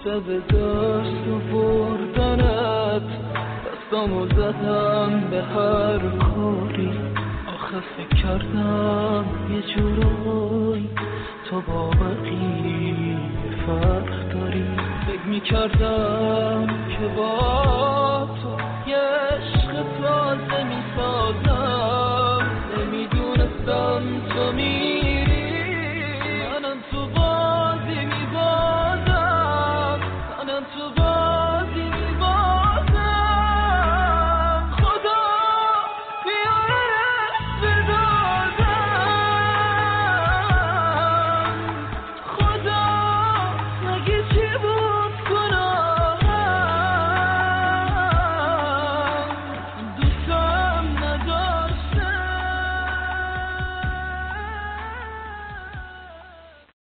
شب داشت و بردنت، دستامو زدم به هر کاری. آخه فکر کردم یه جورایی تو با بقیه فرق داری. فکر میکردم که با